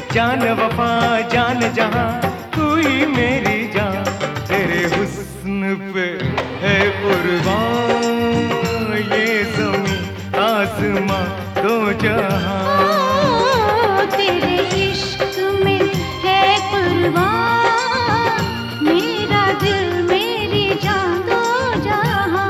जान वफा जान जहां तू ही मेरी जान, तेरे हुस्न पे है कुर्बान ये ज़मीं आसमां दो जहां। तेरे इश्क में है कुर्बान मेरा दिल मेरी जान दो जहां।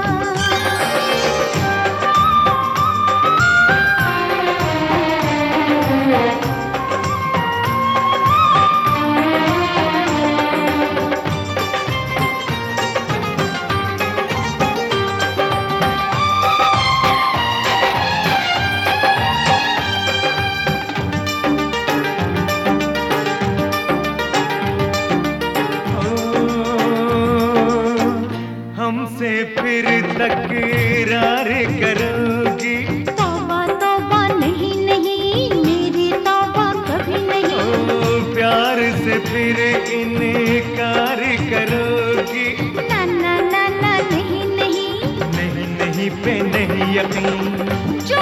हमसे फिर तकरार करोगी? तौबा तौबा नहीं नहीं मेरी तौबा कभी नहीं। प्यार से फिर इनकार करोगी? ना ना ना ना नहीं नहीं नहीं नहीं पे नहीं यकीन। जो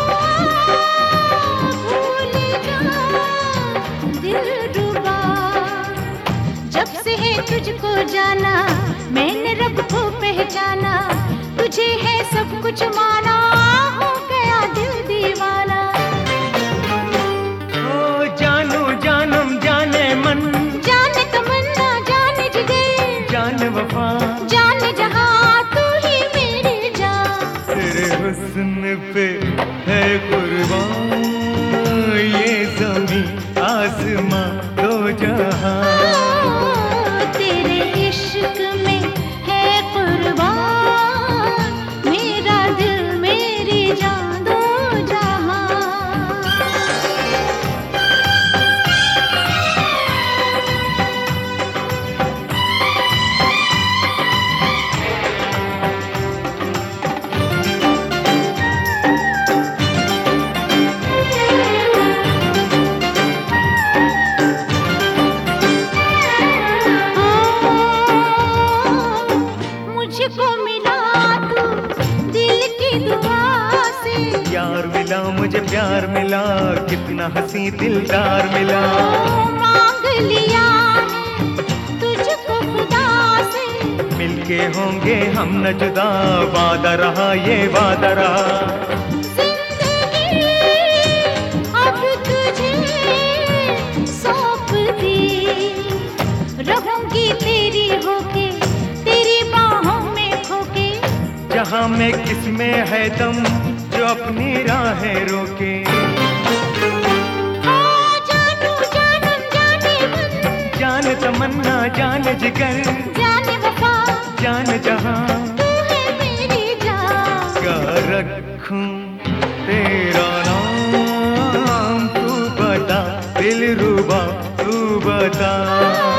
भूल जा दिलरुबा, जब से है तुझको जाना मैंने रब को पहचाना, तुझे है सब कुछ माना हो गया दिल दीवाना। ओ जानो जानम जाने मन, जाने तमन्ना जाने जिगर, जान वफा जाने जहां तू ही मेरी जान। तेरे हुस्न पे है कुर्बान ये ज़मीं आसमां दो जहां। तेरे इश्क में है कुर्बान मेरा दिल मेरी जान दो जहां। मुझको मिला तू दिल की दुआ से, यार मिला मुझे प्यार मिला, कितना हंसी दिलदार मिला। मांग लिया तुझको खुदा से, मिलके होंगे हम न जुदा, वादा रहा ये वादा रहा। जिंदगी अब तुझे सौंप दी, रहूंगी तेरी होके तेरी बाहों में खोके। जहां में किसमें है दम जो अपनी राहें रोके। जानू जानम जाने मन, जान तमन्ना जान जिगर, जाने वफा जान जहां तू है मेरी जान। क्या रखूं तेरा नाम तू बता दिलरुबा तू बता।